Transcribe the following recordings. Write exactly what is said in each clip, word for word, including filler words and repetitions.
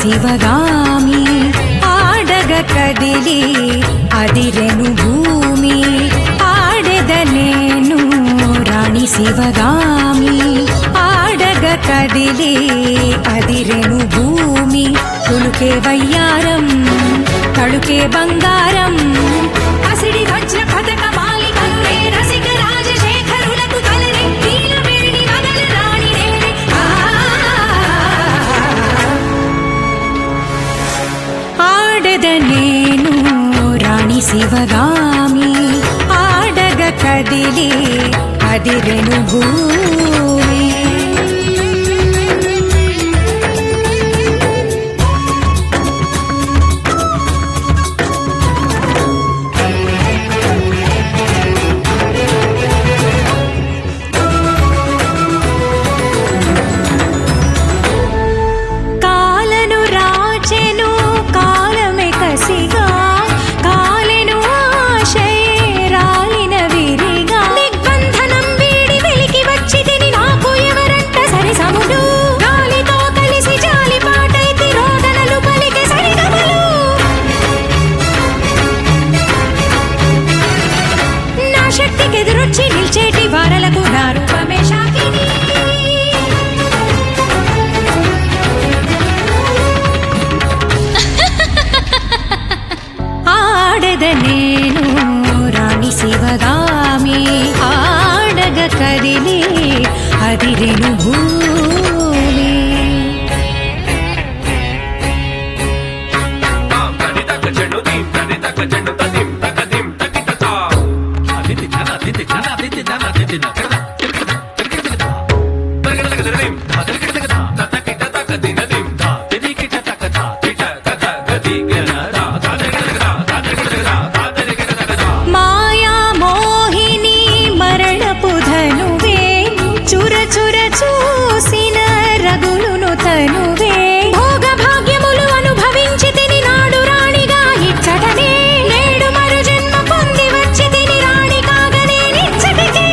శివగామి ఆడగ కదిలి అదిరెను భూమి ఆడెద నేను రాణి శివగామి ఆడగ కదిలి అదిరెను భూమి తులుకే వయ్యారం తడుకే బంగారం అసిడి వజ్ర పథక మాలికలురే రసిక రాజశేఖరులకు తలరే నీల మెరిని వదల రాణి నేనే ఆడెద నేను రాణి శివగామి ఆడగ కదిలి అదిరెను భూమి ఎదురొచ్చి నిల్చేటి వారలకు నా రూపమే శాకిని ఆడెద నేను రాణి శివగామి ఆడగ కదిలి అదిరెను భూమి మాయా మోహిని మరణపు ధనువే చుర చుర చూసిన రగులును తనువే భోగ భాగ్యములు అనుభవించి తిని నాడు రాణిగా ఇచ్చటనే నేడు మరు జన్మ పొంది వచ్చి తిని రాణి కాగనే నిచ్చటికే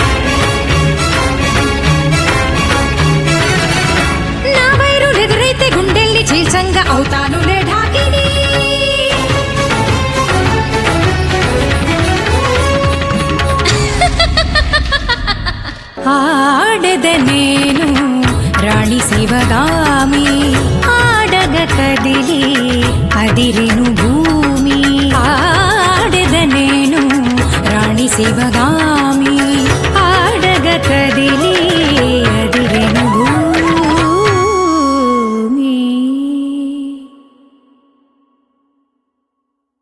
నా వైరులెదురైతే గుండెల్ని చీల్చంగా అవుతాను ఢాకిని ఆడెద నేను రాణి శివగామి ఆడగ కదిలి అదిరెను భూమి ఆడెద నేను రాణి శివగామి